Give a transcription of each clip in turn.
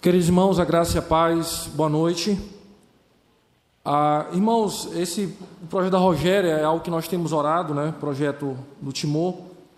Queridos irmãos, a graça e a paz, boa noite. Irmãos, o projeto da Rogéria é algo que nós temos orado, né? Projeto do Timor.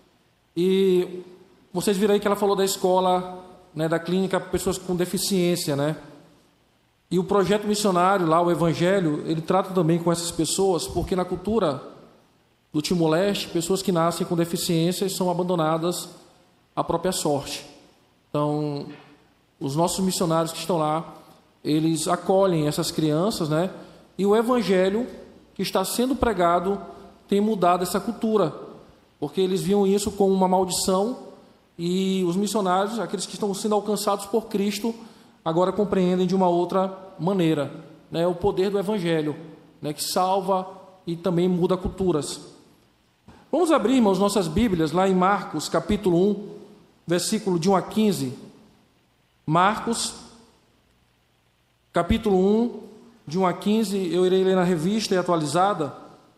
E vocês viram aí que ela falou da escola, né, da clínica para pessoas com deficiência, né? E o projeto missionário lá, o Evangelho, ele trata também com essas pessoas, porque na cultura do Timor-Leste, pessoas que nascem com deficiências são abandonadas à própria sorte. Então, os nossos missionários que estão lá, eles acolhem essas crianças, né? E o Evangelho que está sendo pregado tem mudado essa cultura, porque eles viam isso como uma maldição e os missionários, aqueles que estão sendo alcançados por Cristo, agora compreendem de uma outra maneira, né? O poder do Evangelho, né? Que salva e também muda culturas. Vamos abrir, irmãos, nossas Bíblias lá em Marcos, capítulo 1, versículo de 1 a 15. Marcos, capítulo 1, de 1 a 15, eu irei ler na revista e atualizada,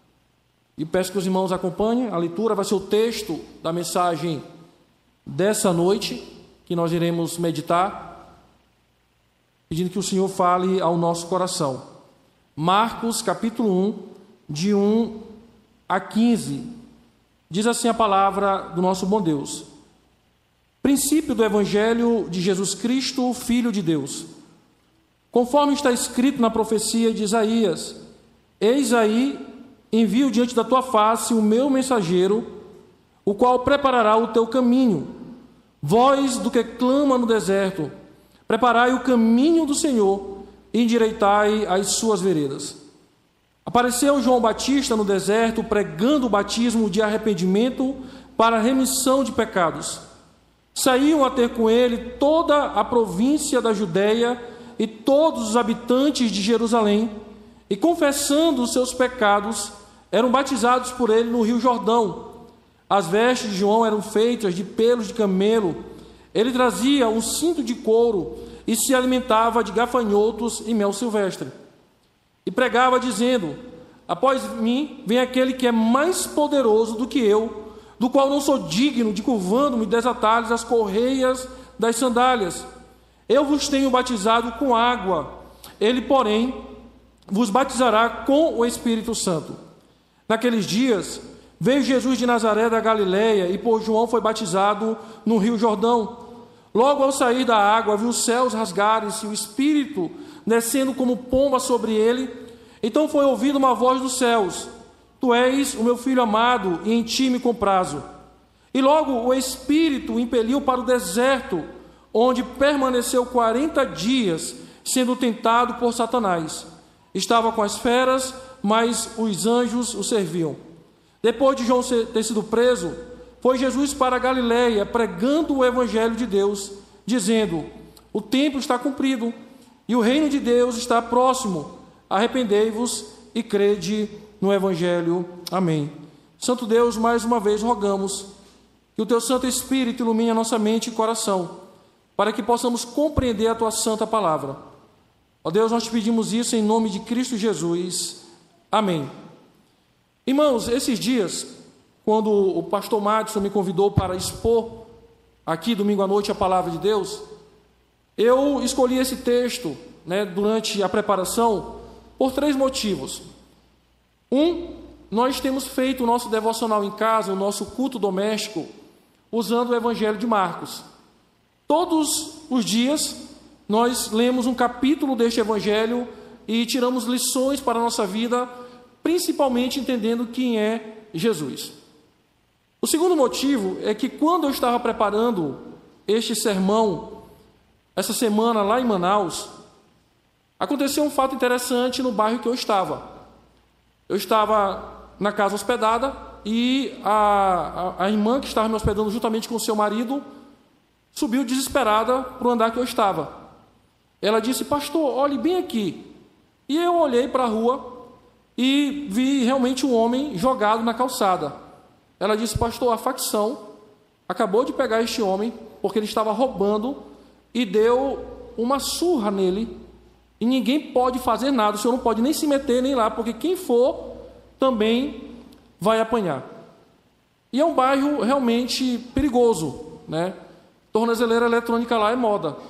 e peço que os irmãos acompanhem. A leitura vai ser o texto da mensagem dessa noite, que nós iremos meditar, pedindo que o Senhor fale ao nosso coração. Marcos, capítulo 1, de 1 a 15, diz assim a palavra do nosso bom Deus. Princípio do Evangelho de Jesus Cristo, Filho de Deus. Conforme está escrito na profecia de Isaías: Eis aí, envio diante da tua face o meu mensageiro, o qual preparará o teu caminho. Voz do que clama no deserto: preparai o caminho do Senhor, e endireitai as suas veredas. Apareceu João Batista no deserto, pregando o batismo de arrependimento para a remissão de pecados. Saíam a ter com ele toda a província da Judéia e todos os habitantes de Jerusalém, e confessando os seus pecados, eram batizados por ele no rio Jordão. As vestes de João eram feitas de pelos de camelo. Ele trazia um cinto de couro e se alimentava de gafanhotos e mel silvestre. E pregava dizendo: após mim vem aquele que é mais poderoso do que eu, do qual não sou digno de, curvando-me, desatar-lhes as correias das sandálias. Eu vos tenho batizado com água, ele, porém, vos batizará com o Espírito Santo. Naqueles dias, veio Jesus de Nazaré da Galileia, e por João foi batizado no rio Jordão. Logo ao sair da água, viu os céus rasgarem-se, o Espírito descendo como pomba sobre ele. Então foi ouvida uma voz dos céus: Tu és o meu filho amado, e em ti me comprazo. E logo o Espírito o impeliu para o deserto, onde permaneceu 40 dias, sendo tentado por Satanás. Estava com as feras, mas os anjos o serviam. Depois de João ter sido preso, foi Jesus para a Galileia, pregando o Evangelho de Deus, dizendo: O tempo está cumprido, e o reino de Deus está próximo. Arrependei-vos e crede no Evangelho. Amém. Santo Deus, mais uma vez rogamos que o teu Santo Espírito ilumine a nossa mente e coração, para que possamos compreender a tua santa palavra. Ó Deus, nós te pedimos isso em nome de Cristo Jesus. Amém. Irmãos, esses dias, quando o pastor Madison me convidou para expor aqui domingo à noite a palavra de Deus, eu escolhi esse texto, né, durante a preparação, por 3 motivos. Nós temos feito o nosso devocional em casa, o nosso culto doméstico, usando o Evangelho de Marcos. Todos os dias nós lemos um capítulo deste Evangelho e tiramos lições para a nossa vida, principalmente entendendo quem é Jesus. O segundo motivo é que quando eu estava preparando este sermão, essa semana lá em Manaus, aconteceu um fato interessante no bairro que eu estava. Eu estava na casa hospedada e a irmã que estava me hospedando juntamente com o seu marido subiu desesperada para o andar que eu estava. Ela disse: pastor, olhe bem aqui. E eu olhei para a rua e vi realmente um homem jogado na calçada. Ela disse: pastor, a facção acabou de pegar este homem porque ele estava roubando e deu uma surra nele. E ninguém pode fazer nada, o senhor não pode nem se meter nem lá, porque quem for também vai apanhar. E é um bairro realmente perigoso, né? Tornozeleira eletrônica lá é moda.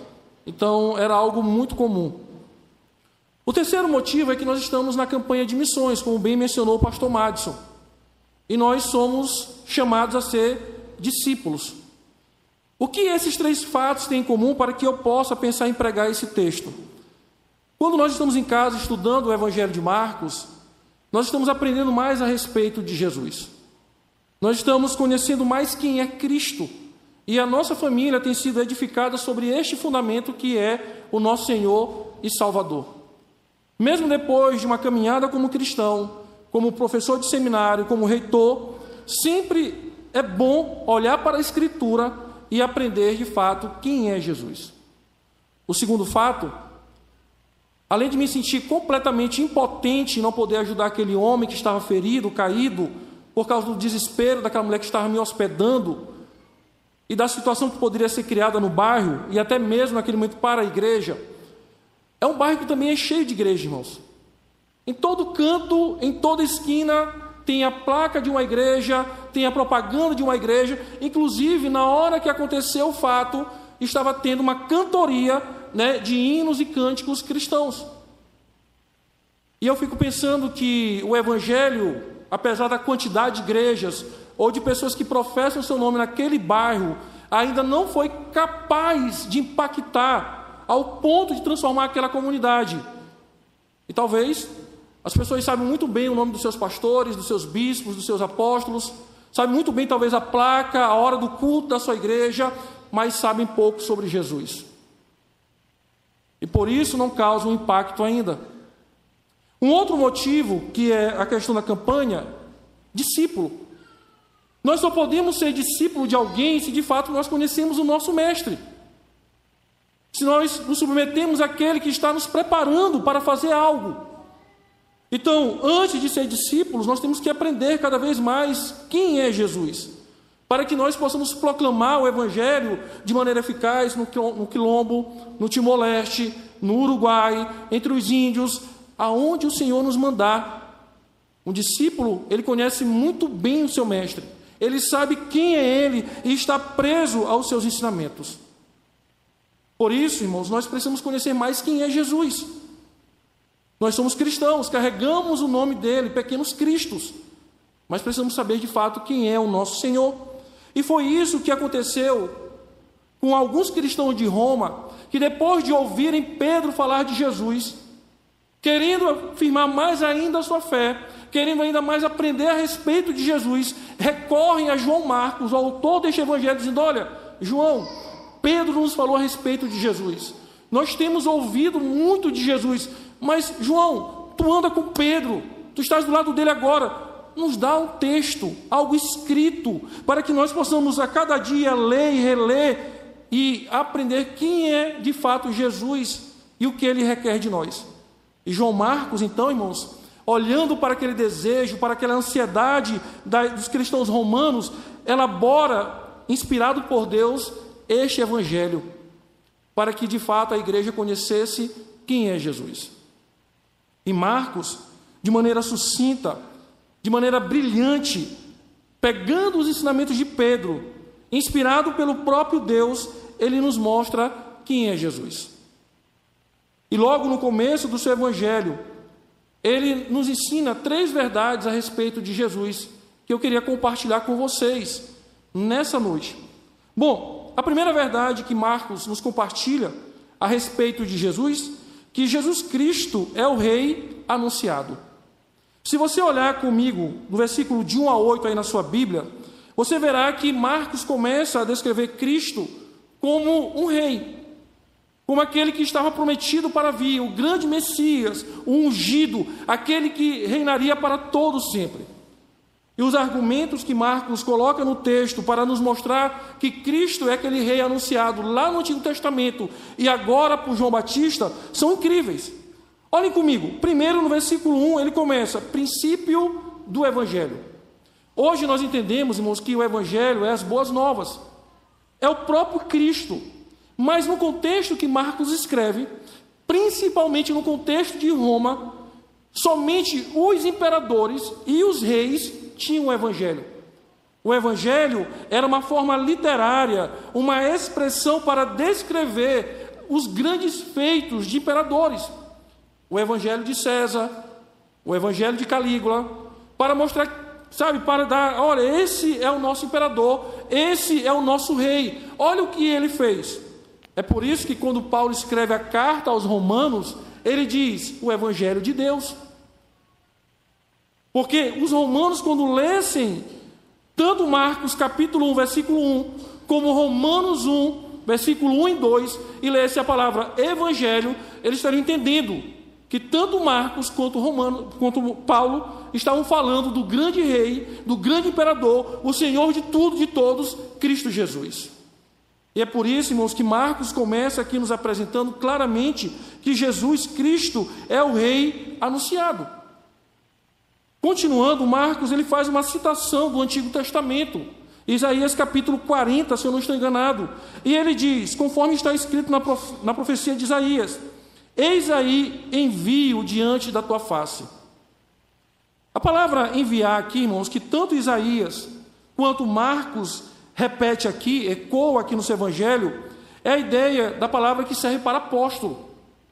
Então, era algo muito comum. O terceiro motivo é que nós estamos na campanha de missões, como bem mencionou o pastor Madison. E nós somos chamados a ser discípulos. O que esses três fatos têm em comum para que eu possa pensar em pregar esse texto? Quando nós estamos em casa estudando o Evangelho de Marcos, nós estamos aprendendo mais a respeito de Jesus. Nós estamos conhecendo mais quem é Cristo. E a nossa família tem sido edificada sobre este fundamento que é o nosso Senhor e Salvador. Mesmo depois de uma caminhada como cristão, como professor de seminário, como reitor, sempre é bom olhar para a Escritura e aprender de fato quem é Jesus. O segundo fato, além de me sentir completamente impotente em não poder ajudar aquele homem que estava ferido, caído, por causa do desespero daquela mulher que estava me hospedando e da situação que poderia ser criada no bairro e até mesmo naquele momento para a igreja, é um bairro que também é cheio de igrejas, irmãos. Em todo canto, em toda esquina, tem a placa de uma igreja, tem a propaganda de uma igreja. Inclusive, na hora que aconteceu o fato, estava tendo uma cantoria, de hinos e cânticos cristãos. E eu fico pensando que o Evangelho, apesar da quantidade de igrejas ou de pessoas que professam o seu nome naquele bairro, ainda não foi capaz de impactar ao ponto de transformar aquela comunidade. E talvez as pessoas saibam muito bem o nome dos seus pastores, dos seus bispos, dos seus apóstolos, sabem muito bem talvez a placa, a hora do culto da sua igreja, mas sabem pouco sobre Jesus. E por isso não causam impacto ainda. Um outro motivo, que é a questão da campanha, discípulo. Nós só podemos ser discípulo de alguém se de fato nós conhecemos o nosso mestre. Se nós nos submetemos àquele que está nos preparando para fazer algo. Então, antes de ser discípulos, nós temos que aprender cada vez mais quem é Jesus, para que nós possamos proclamar o Evangelho de maneira eficaz no Quilombo, no Timor-Leste, no Uruguai, entre os índios, aonde o Senhor nos mandar. Um discípulo, ele conhece muito bem o seu mestre, ele sabe quem é ele e está preso aos seus ensinamentos. Por isso, irmãos, nós precisamos conhecer mais quem é Jesus. Nós somos cristãos, carregamos o nome dele, pequenos cristos, mas precisamos saber de fato quem é o nosso Senhor. E foi isso que aconteceu com alguns cristãos de Roma, que depois de ouvirem Pedro falar de Jesus, querendo afirmar mais ainda a sua fé, querendo ainda mais aprender a respeito de Jesus, recorrem a João Marcos, o autor deste evangelho, dizendo: olha, João, Pedro nos falou a respeito de Jesus, nós temos ouvido muito de Jesus, mas João, tu anda com Pedro, tu estás do lado dele agora, nos dá um texto, algo escrito, para que nós possamos a cada dia ler e reler e aprender quem é de fato Jesus e o que ele requer de nós. E João Marcos, então, irmãos, olhando para aquele desejo, para aquela ansiedade dos cristãos romanos, elabora, inspirado por Deus, este evangelho, para que de fato a igreja conhecesse quem é Jesus. E Marcos, de maneira sucinta, de maneira brilhante, pegando os ensinamentos de Pedro, inspirado pelo próprio Deus, ele nos mostra quem é Jesus. E logo no começo do seu evangelho, ele nos ensina 3 verdades a respeito de Jesus, que eu queria compartilhar com vocês nessa noite. Bom, a primeira verdade que Marcos nos compartilha a respeito de Jesus, que Jesus Cristo é o Rei anunciado. Se você olhar comigo no versículo de 1 a 8 aí na sua Bíblia, você verá que Marcos começa a descrever Cristo como um rei, como aquele que estava prometido para vir, o grande Messias, o ungido, aquele que reinaria para todo sempre. E os argumentos que Marcos coloca no texto para nos mostrar que Cristo é aquele rei anunciado lá no Antigo Testamento e agora por João Batista são incríveis. Olhem comigo, primeiro no versículo 1 ele começa, princípio do Evangelho. Hoje nós entendemos, irmãos, que o Evangelho é as boas novas, é o próprio Cristo, mas no contexto que Marcos escreve, principalmente no contexto de Roma, somente os imperadores e os reis tinham o Evangelho. O Evangelho era uma forma literária, uma expressão para descrever os grandes feitos de imperadores. O evangelho de César, o evangelho de Calígula, para mostrar, sabe, para dar, olha, esse é o nosso imperador, esse é o nosso rei, olha o que ele fez. É por isso que quando Paulo escreve a carta aos Romanos, ele diz, o evangelho de Deus. Porque os romanos, quando lessem tanto Marcos capítulo 1, versículo 1, como Romanos 1, versículo 1 e 2, e lessem a palavra evangelho, eles estariam entendendo que tanto Marcos quanto Paulo estavam falando do grande rei, do grande imperador, o Senhor de tudo, de todos, Cristo Jesus. E é por isso, irmãos, que Marcos começa aqui nos apresentando claramente que Jesus Cristo é o rei anunciado. Continuando, Marcos ele faz uma citação do Antigo Testamento, Isaías capítulo 40, se eu não estou enganado, e ele diz, conforme está escrito na profecia de Isaías, eis aí envio diante da tua face. A palavra enviar aqui, irmãos, que tanto Isaías quanto Marcos repete aqui, ecoa aqui no seu evangelho, é a ideia da palavra que serve para apóstolo.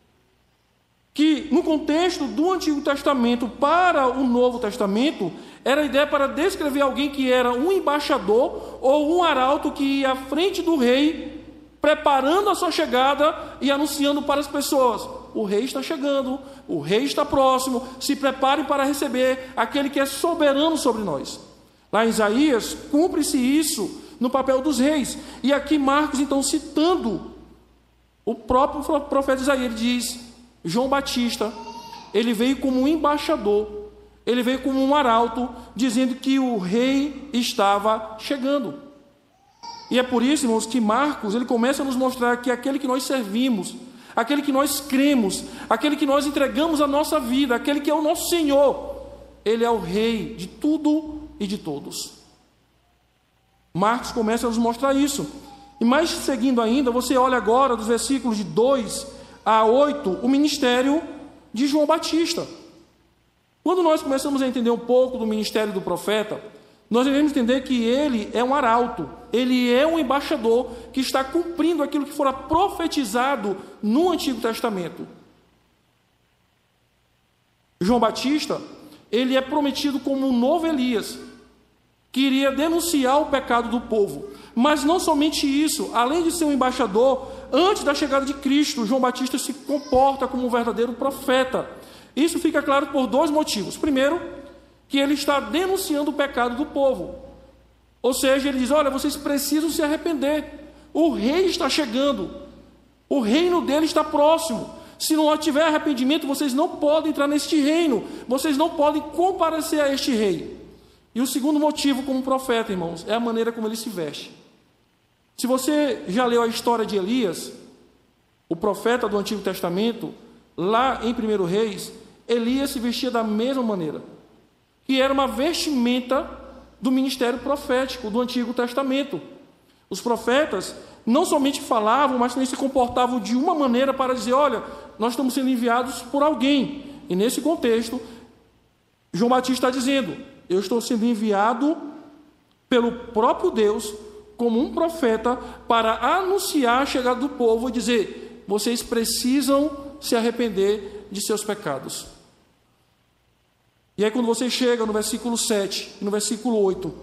Que no contexto do Antigo Testamento para o Novo Testamento, era a ideia para descrever alguém que era um embaixador ou um arauto que ia à frente do rei, preparando a sua chegada e anunciando para as pessoas, o rei está chegando, o rei está próximo, se preparem para receber aquele que é soberano sobre nós. Lá em Isaías, cumpre-se isso no papel dos reis. E aqui Marcos, então, citando o próprio profeta Isaías, ele diz, João Batista, ele veio como um embaixador, ele veio como um arauto, dizendo que o rei estava chegando. E é por isso, irmãos, que Marcos, ele começa a nos mostrar que aquele que nós servimos, aquele que nós cremos, aquele que nós entregamos a nossa vida, aquele que é o nosso Senhor, ele é o rei de tudo e de todos. Marcos começa a nos mostrar isso. E mais seguindo ainda, você olha agora dos versículos de 2 a 8, o ministério de João Batista. Quando nós começamos a entender um pouco do ministério do profeta, nós devemos entender que ele é um arauto, ele é um embaixador que está cumprindo aquilo que fora profetizado no Antigo Testamento. João Batista, ele é prometido como um novo Elias, que iria denunciar o pecado do povo. Mas não somente isso, além de ser um embaixador, antes da chegada de Cristo, João Batista se comporta como um verdadeiro profeta. Isso fica claro por dois motivos. Primeiro, que ele está denunciando o pecado do povo. Ou seja, ele diz, olha, vocês precisam se arrepender. O rei está chegando. O reino dele está próximo. Se não tiver arrependimento, vocês não podem entrar neste reino. Vocês não podem comparecer a este rei. E o segundo motivo como profeta, irmãos, é a maneira como ele se veste. Se você já leu a história de Elias, o profeta do Antigo Testamento, lá em 1 Reis, Elias se vestia da mesma maneira, que era uma vestimenta do ministério profético do Antigo Testamento. Os profetas não somente falavam, mas também se comportavam de uma maneira para dizer, olha, nós estamos sendo enviados por alguém. E nesse contexto, João Batista está dizendo, eu estou sendo enviado pelo próprio Deus como um profeta para anunciar a chegada do povo e dizer, vocês precisam se arrepender de seus pecados. E aí quando você chega no versículo 7 e no versículo 8,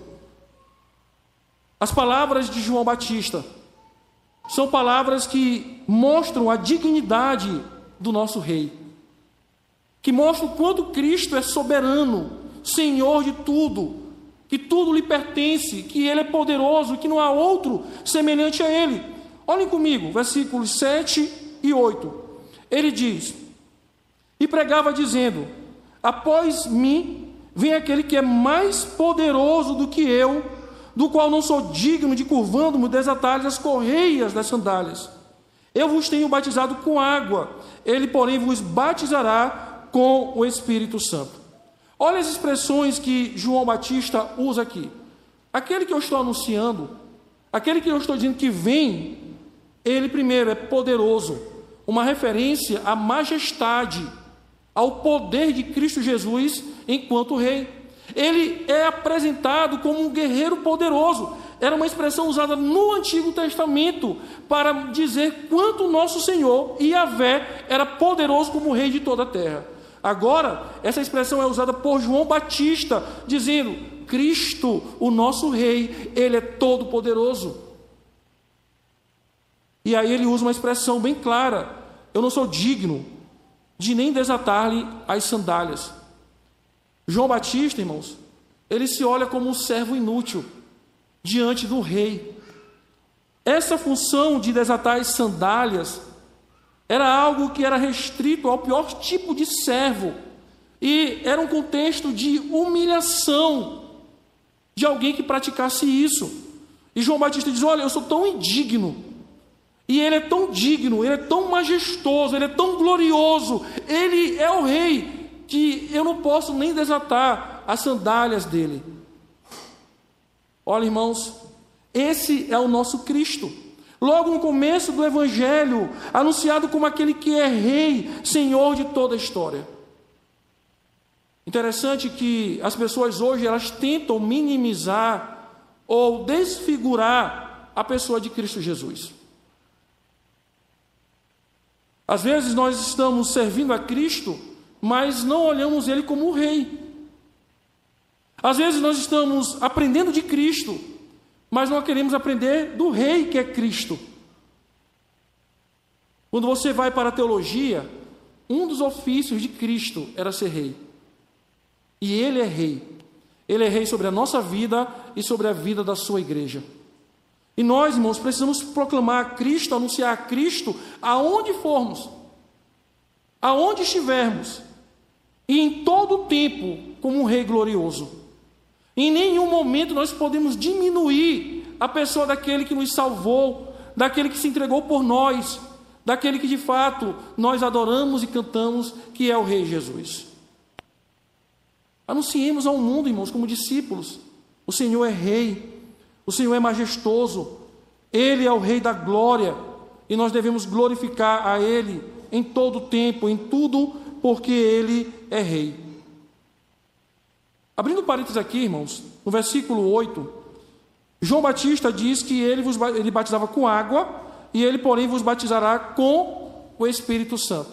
as palavras de João Batista são palavras que mostram a dignidade do nosso rei, que mostram o quanto Cristo é soberano, Senhor de tudo, que tudo lhe pertence, que Ele é poderoso, que não há outro semelhante a Ele. Olhem comigo, versículos 7 e 8. Ele diz, e pregava dizendo, após mim vem aquele que é mais poderoso do que eu, do qual não sou digno de, curvando-me, desatar as correias das sandálias. Eu vos tenho batizado com água, ele, porém, vos batizará com o Espírito Santo. Olha as expressões que João Batista usa aqui. Aquele que eu estou anunciando, aquele que eu estou dizendo que vem, ele primeiro é poderoso, uma referência à majestade, ao poder de Cristo Jesus enquanto rei. Ele é apresentado como um guerreiro poderoso. era uma expressão usada no Antigo Testamento para dizer quanto o nosso Senhor, Yahvé, era poderoso como rei de toda a terra. Agora, essa expressão é usada por João Batista, dizendo: Cristo, o nosso rei, ele é todo poderoso. E aí ele usa uma expressão bem clara: eu não sou digno de nem desatar-lhe as sandálias. João Batista, irmãos, ele se olha como um servo inútil diante do rei. Essa função de desatar as sandálias era algo que era restrito ao pior tipo de servo, e era um contexto de humilhação de alguém que praticasse isso. E João Batista diz: olha, eu sou tão indigno, e ele é tão digno, ele é tão majestoso, ele é tão glorioso, ele é o rei, que eu não posso nem desatar as sandálias dele. Olha, irmãos, esse é o nosso Cristo. Logo no começo do Evangelho, anunciado como aquele que é Rei, Senhor de toda a história. Interessante que as pessoas hoje, elas tentam minimizar ou desfigurar a pessoa de Cristo Jesus. Às vezes nós estamos servindo a Cristo, mas não olhamos Ele como o Rei. Às vezes nós estamos aprendendo de Cristo, mas não queremos aprender do Rei que é Cristo. Quando você vai para a teologia, um dos ofícios de Cristo era ser Rei. E Ele é Rei. Ele é Rei sobre a nossa vida e sobre a vida da sua igreja. E nós, irmãos, precisamos proclamar a Cristo, anunciar a Cristo aonde formos, aonde estivermos, e em todo o tempo como um Rei glorioso. Em nenhum momento nós podemos diminuir a pessoa daquele que nos salvou, daquele que se entregou por nós, daquele que de fato nós adoramos e cantamos, que é o Rei Jesus. Anunciemos ao mundo, irmãos, como discípulos: o Senhor é Rei, o Senhor é majestoso, Ele é o Rei da glória, e nós devemos glorificar a Ele em todo o tempo, em tudo, porque Ele é Rei. Abrindo parênteses aqui, irmãos, no versículo 8, João Batista diz que ele batizava com água, e ele, porém, vos batizará com o Espírito Santo.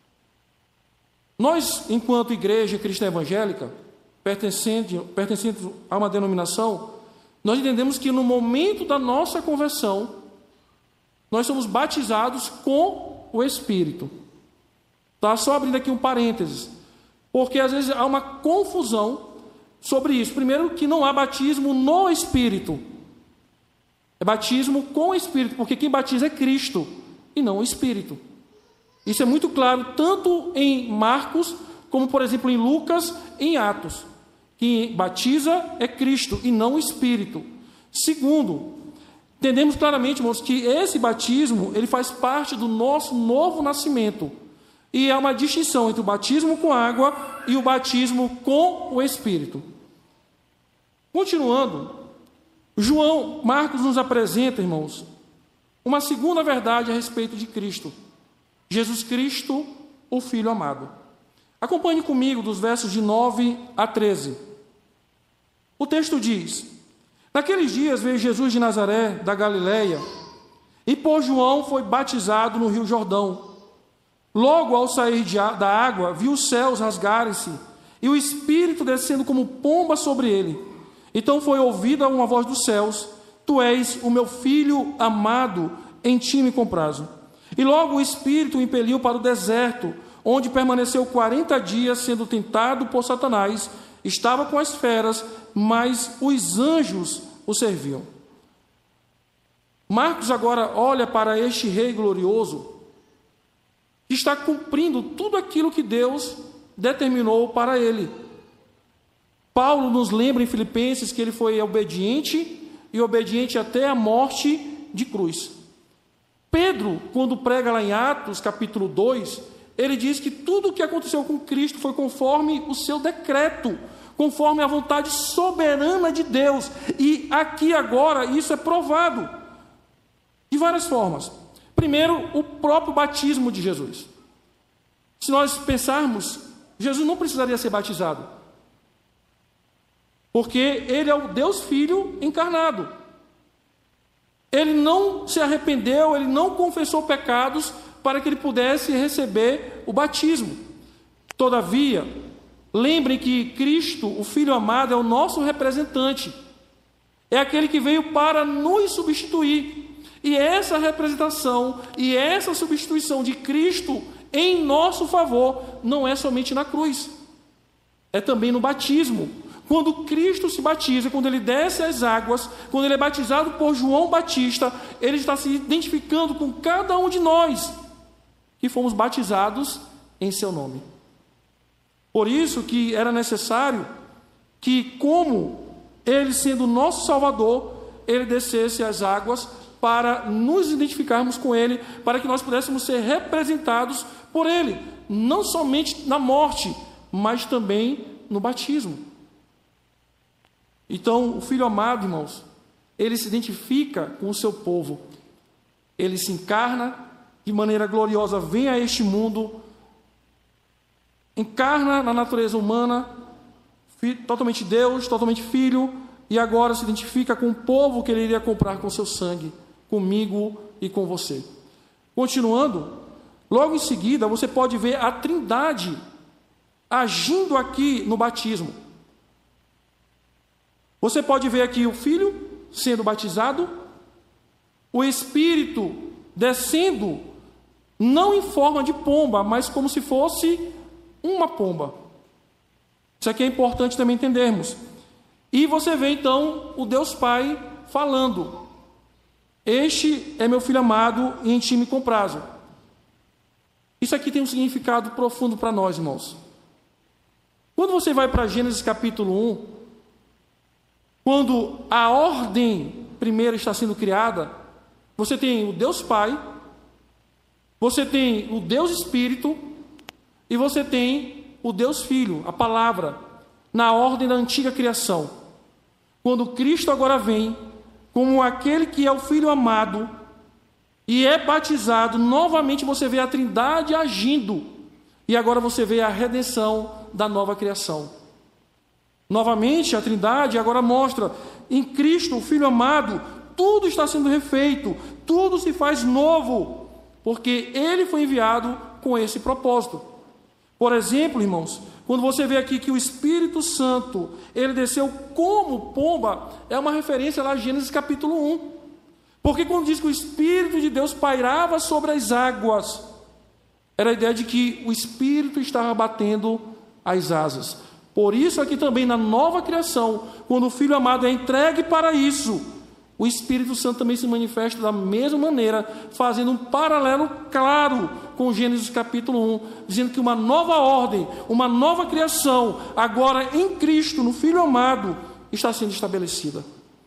Nós, enquanto igreja cristã evangélica, pertencente a uma denominação, nós entendemos que no momento da nossa conversão, nós somos batizados com o Espírito. Tá? Só abrindo aqui um parênteses, porque às vezes há uma confusão sobre isso. Primeiro, que não há batismo no Espírito, é batismo com o Espírito, porque quem batiza é Cristo e não o Espírito. Isso é muito claro tanto em Marcos, como por exemplo em Lucas, em Atos. Quem batiza é Cristo e não o Espírito. Segundo, entendemos claramente, irmãos, que esse batismo ele faz parte do nosso novo nascimento. E há uma distinção entre o batismo com água e o batismo com o Espírito. Continuando, Marcos nos apresenta, irmãos, uma segunda verdade a respeito de Cristo. Jesus Cristo, o Filho amado. Acompanhe comigo dos versos de 9 a 13. O texto diz: naqueles dias veio Jesus de Nazaré, da Galileia, e por João foi batizado no Rio Jordão. Logo, ao sair da água, viu os céus rasgarem-se, e o Espírito descendo como pomba sobre ele. Então foi ouvida uma voz dos céus: Tu és o meu Filho amado, em ti me comprazo. E logo o Espírito o impeliu para o deserto, onde permaneceu 40 dias, sendo tentado por Satanás. Estava com as feras, mas os anjos o serviam. Marcos agora olha para este Rei glorioso, que está cumprindo tudo aquilo que Deus determinou para ele. Paulo nos lembra em Filipenses que ele foi obediente, e obediente até a morte de cruz. Pedro, quando prega lá em Atos, capítulo 2, ele diz que tudo o que aconteceu com Cristo foi conforme o seu decreto, conforme a vontade soberana de Deus. E aqui agora isso é provado de várias formas. Primeiro, o próprio batismo de Jesus. Se nós pensarmos, Jesus não precisaria ser batizado, porque ele é o Deus Filho encarnado. Ele não se arrependeu, ele não confessou pecados para que ele pudesse receber o batismo. Todavia, lembrem que Cristo, o Filho amado, é o nosso representante. É aquele que veio para nos substituir. E essa representação e essa substituição de Cristo em nosso favor não é somente na cruz, é também no batismo. Quando Cristo se batiza, quando ele desce as águas, quando ele é batizado por João Batista, ele está se identificando com cada um de nós que fomos batizados em seu nome. Por isso que era necessário que, como ele sendo nosso Salvador, ele descesse as águas para nos identificarmos com ele, para que nós pudéssemos ser representados por ele, não somente na morte, mas também no batismo. Então, o Filho amado, irmãos, ele se identifica com o seu povo, ele se encarna de maneira gloriosa, vem a este mundo, encarna na natureza humana, totalmente Deus, totalmente Filho, e agora se identifica com o povo que ele iria comprar com seu sangue, comigo e com você. Continuando, logo em seguida, você pode ver a Trindade agindo aqui no batismo. Você pode ver aqui o Filho sendo batizado, o Espírito descendo, não em forma de pomba, mas como se fosse uma pomba. Isso aqui é importante também entendermos. E você vê então o Deus Pai falando: este é meu Filho amado e em ti me comprazo. Isso aqui tem um significado profundo para nós, irmãos. Quando você vai para Gênesis capítulo 1, quando a ordem primeira está sendo criada, você tem o Deus Pai, você tem o Deus Espírito e você tem o Deus Filho, a palavra, na ordem da antiga criação. Quando Cristo agora vem como aquele que é o Filho amado e é batizado, novamente você vê a Trindade agindo, e agora você vê a redenção da nova criação. Novamente a Trindade agora mostra em Cristo, o Filho amado, tudo está sendo refeito, tudo se faz novo, porque ele foi enviado com esse propósito. Por exemplo, irmãos, quando você vê aqui que o Espírito Santo, ele desceu como pomba, é uma referência lá a Gênesis capítulo 1. Porque quando diz que o Espírito de Deus pairava sobre as águas, era a ideia de que o Espírito estava batendo as asas. Por isso aqui também na nova criação, quando o Filho amado é entregue para isso, o Espírito Santo também se manifesta da mesma maneira, fazendo um paralelo claro com Gênesis capítulo 1, dizendo que uma nova ordem, uma nova criação, agora em Cristo, no Filho amado, está sendo estabelecida.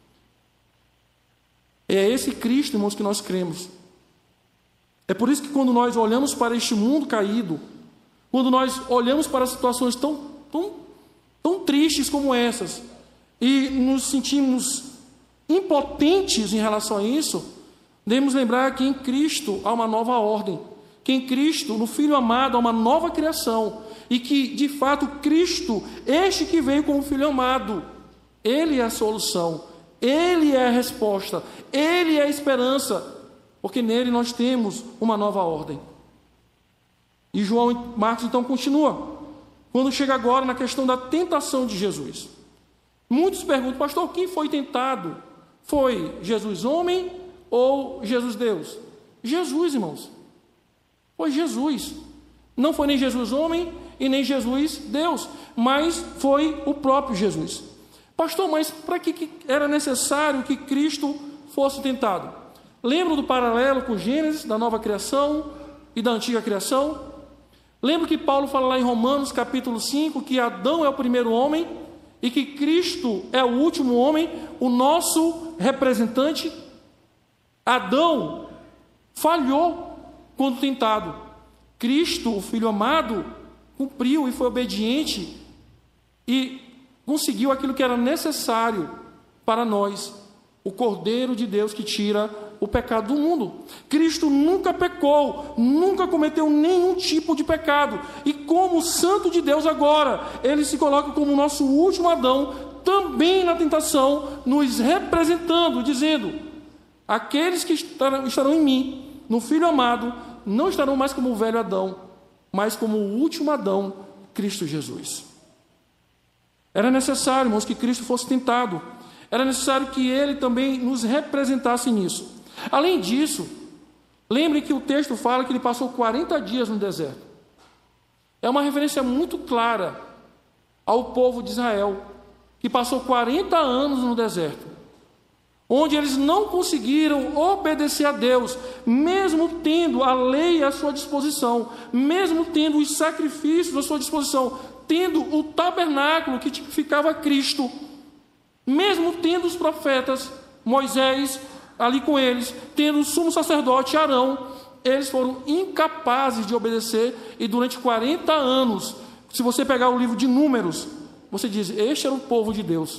É esse Cristo, irmãos, que nós cremos. É por isso que quando nós olhamos para este mundo caído, quando nós olhamos para situações tão tristes como essas, e nos sentimos impotentes em relação a isso, devemos lembrar que em Cristo há uma nova ordem, que em Cristo, no Filho amado, há uma nova criação, e que, de fato, Cristo, este que veio como Filho amado, ele é a solução, ele é a resposta, ele é a esperança, porque nele nós temos uma nova ordem. E João Marcos então continua, quando chega agora na questão da tentação de Jesus. Muitos perguntam: pastor, quem foi tentado? Foi Jesus homem ou Jesus Deus? Jesus, irmãos. Foi Jesus. Não foi nem Jesus homem e nem Jesus Deus, mas foi o próprio Jesus. Pastor, mas para que era necessário que Cristo fosse tentado? Lembra do paralelo com Gênesis, da nova criação e da antiga criação? Lembra que Paulo fala lá em Romanos capítulo 5 que Adão é o primeiro homem e que Cristo é o último homem, o nosso representante? Adão falhou quando tentado. Cristo, o Filho amado, cumpriu e foi obediente e conseguiu aquilo que era necessário para nós, o Cordeiro de Deus que tira o pecado do mundo. Cristo nunca pecou, nunca cometeu nenhum tipo de pecado, e como Santo de Deus agora, ele se coloca como nosso último Adão, também na tentação, nos representando, dizendo: Aqueles que estarão em mim, no Filho amado, não estarão mais como o velho Adão, mas como o último Adão, Cristo Jesus. Era necessário, irmãos, que Cristo fosse tentado. Era necessário que Ele também nos representasse nisso. Além disso, lembre que o texto fala que Ele passou 40 dias no deserto. É uma referência muito clara ao povo de Israel, que passou 40 anos no deserto, onde eles não conseguiram obedecer a Deus, mesmo tendo a lei à sua disposição, mesmo tendo os sacrifícios à sua disposição, tendo o tabernáculo que tipificava Cristo, mesmo tendo os profetas, Moisés ali com eles, tendo o sumo sacerdote Arão, eles foram incapazes de obedecer, e durante 40 anos, se você pegar o livro de Números, você diz, este era o povo de Deus.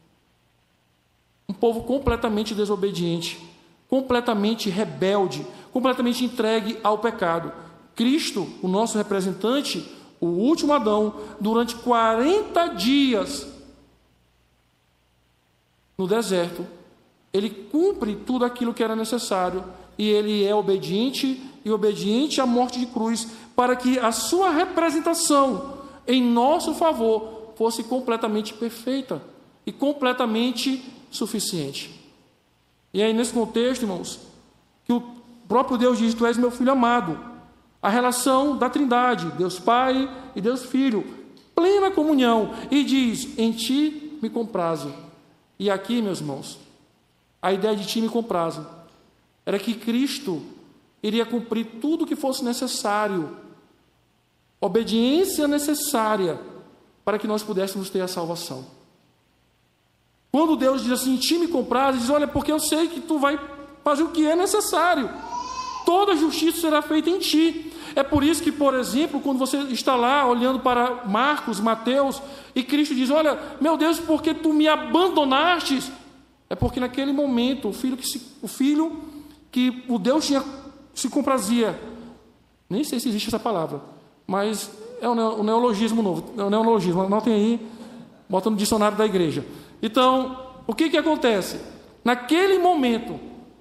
Um povo completamente desobediente, completamente rebelde, completamente entregue ao pecado. Cristo, o nosso representante, o último Adão, durante 40 dias no deserto, ele cumpre tudo aquilo que era necessário, e ele é obediente, e obediente à morte de cruz, para que a sua representação em nosso favor fosse completamente perfeita e completamente suficiente. E aí, nesse contexto, irmãos, que o próprio Deus diz, tu és meu filho amado. A relação da Trindade, Deus Pai e Deus Filho, plena comunhão, e diz, em ti me comprazo. E aqui, meus irmãos, a ideia de ti me comprazo era que Cristo iria cumprir tudo o que fosse necessário, obediência necessária, para que nós pudéssemos ter a salvação. Quando Deus diz assim, em ti me comprazo, diz, olha, porque eu sei que tu vai fazer o que é necessário. Toda justiça será feita em ti. É por isso que, por exemplo, quando você está lá olhando para Marcos, Mateus, e Cristo diz, olha, meu Deus, porque tu me abandonastes? É porque naquele momento, o filho que o Deus tinha se comprazia, nem sei se existe essa palavra, mas é o neologismo novo, é o neologismo, anotem aí, bota no dicionário da igreja. Então, o que acontece? Naquele momento,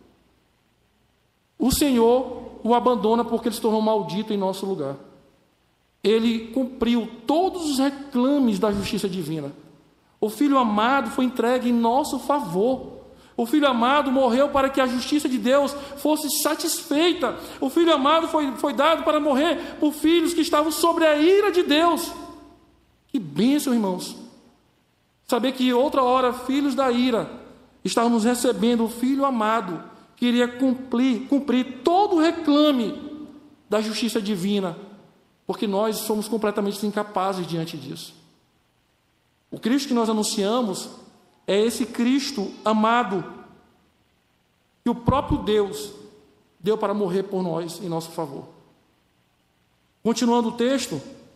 o Senhor o abandona porque ele se tornou maldito em nosso lugar. Ele cumpriu todos os reclames da justiça divina. O Filho amado foi entregue em nosso favor. O Filho amado morreu para que a justiça de Deus fosse satisfeita. O Filho amado foi dado para morrer por filhos que estavam sobre a ira de Deus. Que bênção, irmãos. Saber que outra hora, filhos da ira, estávamos recebendo o Filho amado, que iria cumprir todo o reclame da justiça divina, porque nós somos completamente incapazes diante disso. O Cristo que nós anunciamos é esse Cristo amado, que o próprio Deus deu para morrer por nós, em nosso favor. Continuando o texto,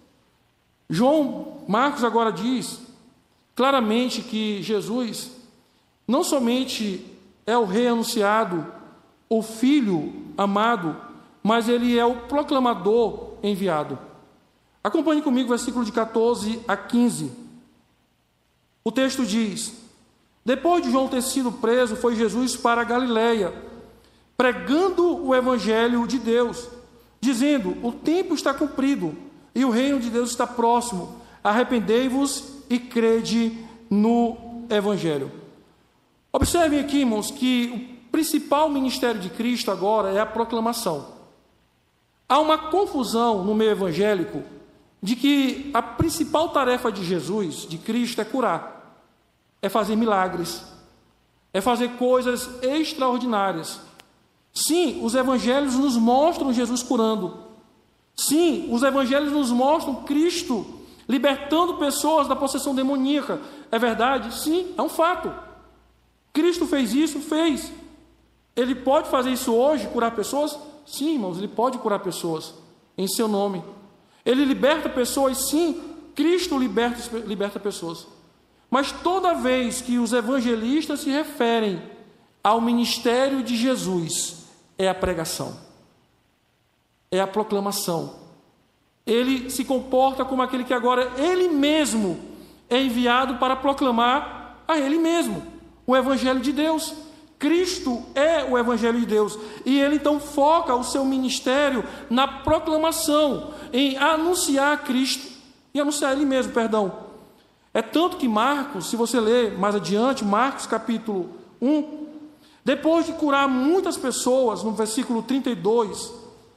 Marcos agora diz claramente que Jesus não somente é o rei anunciado, o filho amado, mas ele é o proclamador enviado. Acompanhe comigo o versículo de 14 a 15. O texto diz, depois de João ter sido preso, foi Jesus para a Galileia, pregando o evangelho de Deus, dizendo, o tempo está cumprido e o reino de Deus está próximo, arrependei-vos e crede no evangelho. Observem aqui, irmãos, que o principal ministério de Cristo agora é a proclamação. Há uma confusão no meio evangélico de que a principal tarefa de Jesus, de Cristo, é curar, é fazer milagres, é fazer coisas extraordinárias. Sim, os evangelhos nos mostram Jesus curando. Sim, os evangelhos nos mostram Cristo libertando pessoas da possessão demoníaca. É verdade? Sim, é um fato. Cristo fez isso? Fez. Ele pode fazer isso hoje, curar pessoas? Sim, irmãos, ele pode curar pessoas em seu nome. Ele liberta pessoas? Sim, Cristo liberta pessoas. Mas toda vez que os evangelistas se referem ao ministério de Jesus, é a pregação, é a proclamação. Ele se comporta como aquele que agora ele mesmo é enviado para proclamar a ele mesmo o evangelho de Deus. Cristo é o Evangelho de Deus, e ele então foca o seu ministério na proclamação, em anunciar Cristo, e anunciar ele mesmo, perdão. É tanto que Marcos, se você ler mais adiante, Marcos capítulo 1, depois de curar muitas pessoas, no versículo 32,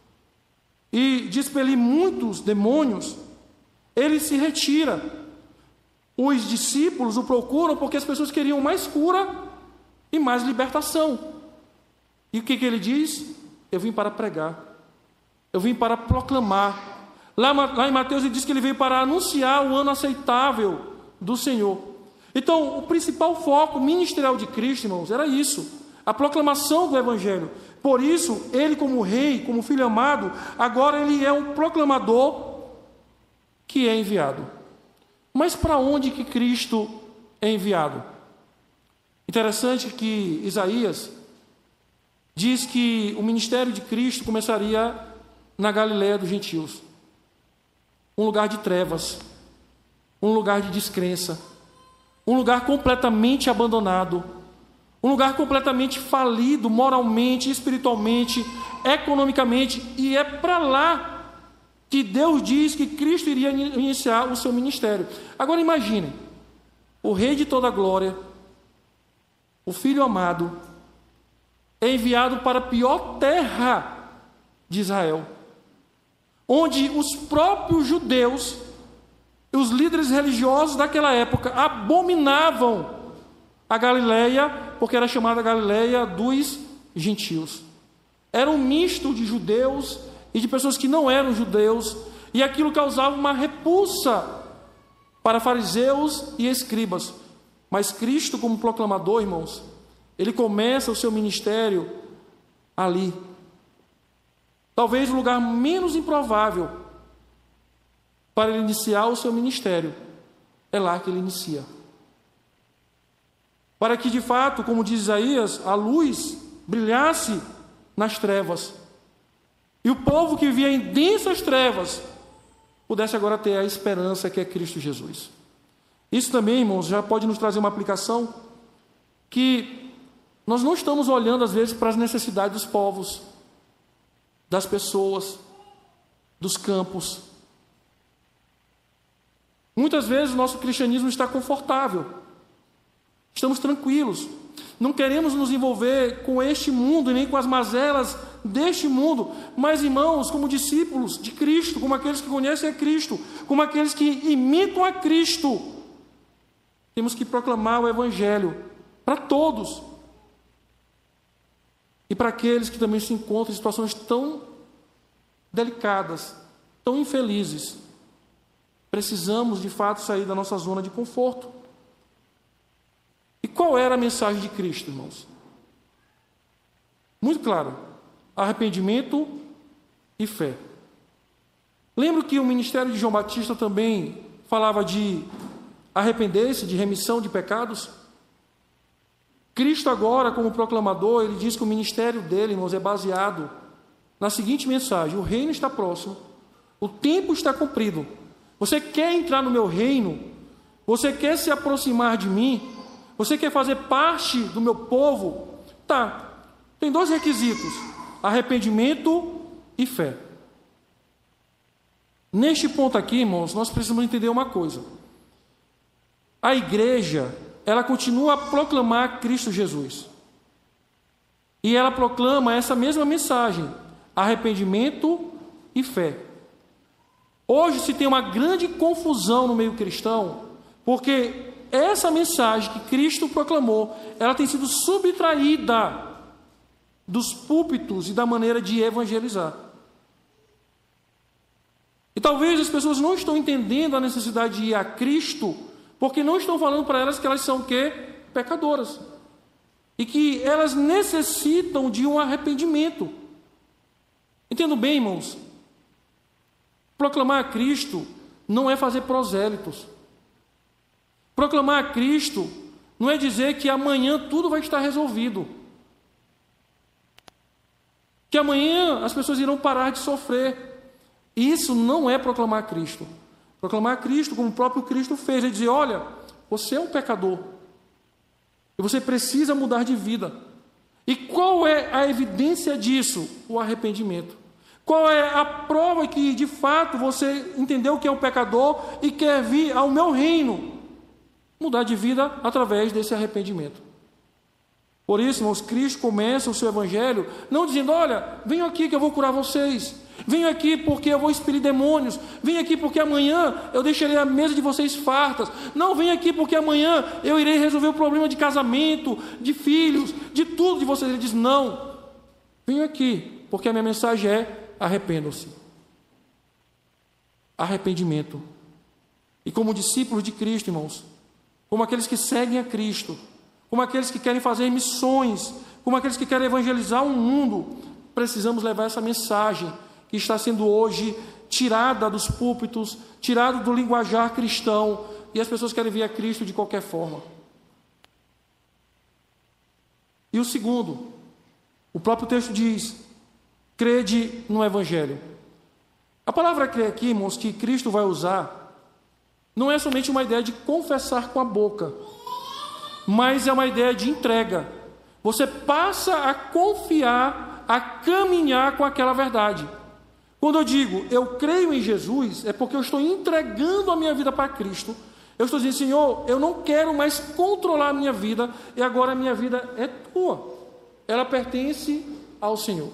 e de expelir muitos demônios, ele se retira. Os discípulos o procuram porque as pessoas queriam mais cura e mais libertação. E o que ele diz? Eu vim para pregar, eu vim para proclamar. Lá em Mateus ele diz que ele veio para anunciar o ano aceitável do Senhor. Então, o principal foco ministerial de Cristo, irmãos, era isso, a proclamação do Evangelho. Por isso, ele como rei, como filho amado, agora ele é um proclamador que é enviado. Mas para onde que Cristo é enviado? Interessante que Isaías diz que o ministério de Cristo começaria na Galileia dos gentios, um lugar de trevas, um lugar de descrença, um lugar completamente abandonado, um lugar completamente falido moralmente, espiritualmente, economicamente, e é para lá que Deus diz que Cristo iria iniciar o seu ministério. Agora imaginem, o Rei de toda a glória, o Filho amado, é enviado para a pior terra de Israel, onde os próprios judeus, os líderes religiosos daquela época, abominavam a Galileia, porque era chamada Galileia dos gentios. Era um misto de judeus e de pessoas que não eram judeus, e aquilo causava uma repulsa para fariseus e escribas. Mas Cristo, como proclamador, irmãos, ele começa o seu ministério ali. Talvez o lugar menos improvável para ele iniciar o seu ministério, é lá que ele inicia. Para que de fato, como diz Isaías, a luz brilhasse nas trevas, e o povo que vivia em densas trevas pudesse agora ter a esperança que é Cristo Jesus. Isso também, irmãos, já pode nos trazer uma aplicação que nós não estamos olhando às vezes para as necessidades dos povos, das pessoas, dos campos. Muitas vezes o nosso cristianismo está confortável, estamos tranquilos, não queremos nos envolver com este mundo e nem com as mazelas deste mundo, mas irmãos, como discípulos de Cristo, como aqueles que conhecem a Cristo, como aqueles que imitam a Cristo, temos que proclamar o Evangelho para todos, e para aqueles que também se encontram em situações tão delicadas, tão infelizes. Precisamos de fato sair da nossa zona de conforto. E qual era a mensagem de Cristo, irmãos? Muito claro: arrependimento e fé. Lembro que o ministério de João Batista também falava de arrepender-se, de remissão de pecados. Cristo agora, como proclamador, ele diz que o ministério dele, irmãos, é baseado na seguinte mensagem: o reino está próximo, o tempo está cumprido. Você quer entrar no meu reino? Você quer se aproximar de mim? Você quer fazer parte do meu povo? Tá, tem dois requisitos: arrependimento e fé. Neste ponto aqui, irmãos, nós precisamos entender uma coisa. A igreja, ela continua a proclamar Cristo Jesus. E ela proclama essa mesma mensagem: arrependimento e fé. Hoje se tem uma grande confusão no meio cristão, porque essa mensagem que Cristo proclamou, ela tem sido subtraída dos púlpitos e da maneira de evangelizar. E talvez as pessoas não estão entendendo a necessidade de ir a Cristo, porque não estão falando para elas que elas são o quê? Pecadoras. E que elas necessitam de um arrependimento. Entendam bem, irmãos. Proclamar a Cristo não é fazer prosélitos. Proclamar a Cristo não é dizer que amanhã tudo vai estar resolvido. Que amanhã as pessoas irão parar de sofrer. Isso não é proclamar a Cristo. Proclamar a Cristo, como o próprio Cristo fez, é dizer: olha, você é um pecador. E você precisa mudar de vida. E qual é a evidência disso? O arrependimento. Qual é a prova que, de fato, você entendeu que é um pecador e quer vir ao meu reino? Mudar de vida através desse arrependimento. Por isso, irmãos, Cristo começa o seu evangelho não dizendo: olha, venham aqui que eu vou curar vocês. Venham aqui porque eu vou expelir demônios. Venham aqui porque amanhã eu deixarei a mesa de vocês fartas. Não, venham aqui porque amanhã eu irei resolver o problema de casamento, de filhos, de tudo de vocês. Ele diz: não, venham aqui porque a minha mensagem é: arrependam-se. Arrependimento. E como discípulos de Cristo, irmãos, como aqueles que seguem a Cristo, como aqueles que querem fazer missões, como aqueles que querem evangelizar o mundo, precisamos levar essa mensagem que está sendo hoje tirada dos púlpitos, tirada do linguajar cristão, e as pessoas querem ver a Cristo de qualquer forma. E o segundo, o próprio texto diz: crede no Evangelho. A palavra crer aqui, irmãos, que Cristo vai usar, não é somente uma ideia de confessar com a boca, mas é uma ideia de entrega. Você passa a confiar, a caminhar com aquela verdade. Quando eu digo eu creio em Jesus, é porque eu estou entregando a minha vida para Cristo. Eu estou dizendo: Senhor, eu não quero mais controlar a minha vida, e agora a minha vida é tua. Ela pertence ao Senhor.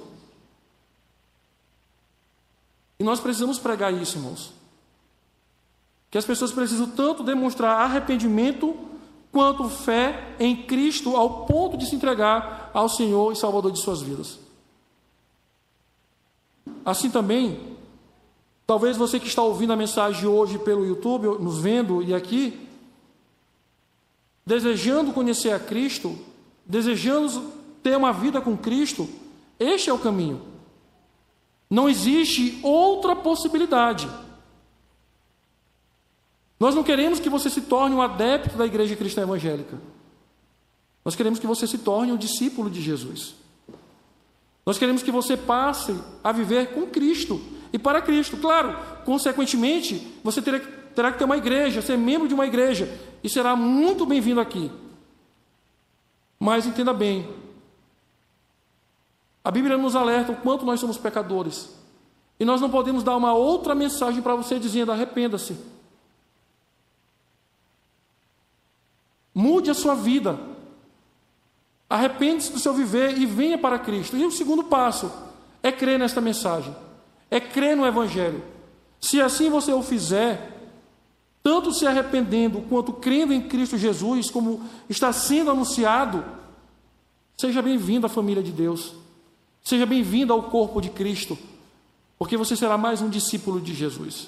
E nós precisamos pregar isso, irmãos. Que as pessoas precisam tanto demonstrar arrependimento quanto fé em Cristo, ao ponto de se entregar ao Senhor e Salvador de suas vidas. Assim também, talvez você que está ouvindo a mensagem hoje pelo YouTube, nos vendo e aqui, desejando conhecer a Cristo, desejando ter uma vida com Cristo, este é o caminho. Não existe outra possibilidade. Nós não queremos que você se torne um adepto da Igreja Cristã Evangélica. Nós queremos que você se torne um discípulo de Jesus. Nós queremos que você passe a viver com Cristo e para Cristo. Claro, consequentemente, você terá que ter uma igreja, ser membro de uma igreja, e será muito bem-vindo aqui. Mas entenda bem, a Bíblia nos alerta o quanto nós somos pecadores. E nós não podemos dar uma outra mensagem para você dizendo: arrependa-se. Mude a sua vida. Arrepende-se do seu viver e venha para Cristo. E o segundo passo é crer nesta mensagem. É crer no Evangelho. Se assim você o fizer, tanto se arrependendo quanto crendo em Cristo Jesus, como está sendo anunciado, seja bem-vindo à família de Deus. Seja bem-vindo ao corpo de Cristo, porque você será mais um discípulo de Jesus.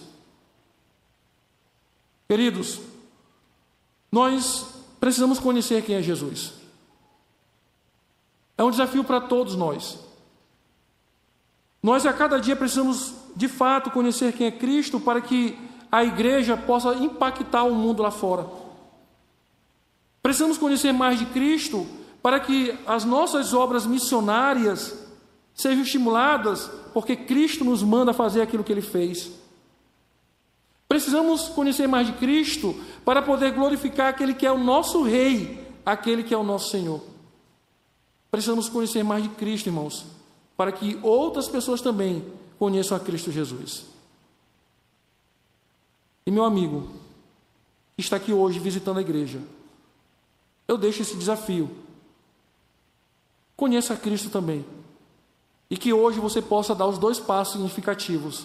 Queridos, nós precisamos conhecer quem é Jesus. É um desafio para todos nós. Nós a cada dia precisamos, de fato, conhecer quem é Cristo para que a igreja possa impactar o mundo lá fora. Precisamos conhecer mais de Cristo para que as nossas obras missionárias sejam estimuladas, porque Cristo nos manda fazer aquilo que Ele fez. Precisamos conhecer mais de Cristo para poder glorificar aquele que é o nosso Rei, aquele que é o nosso Senhor. Precisamos conhecer mais de Cristo, irmãos, para que outras pessoas também conheçam a Cristo Jesus. E meu amigo, que está aqui hoje visitando a igreja, eu deixo esse desafio. Conheça a Cristo também. E que hoje você possa dar os 2 passos significativos: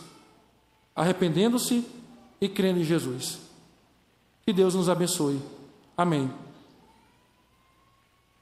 arrependendo-se e crendo em Jesus. Que Deus nos abençoe. Amém.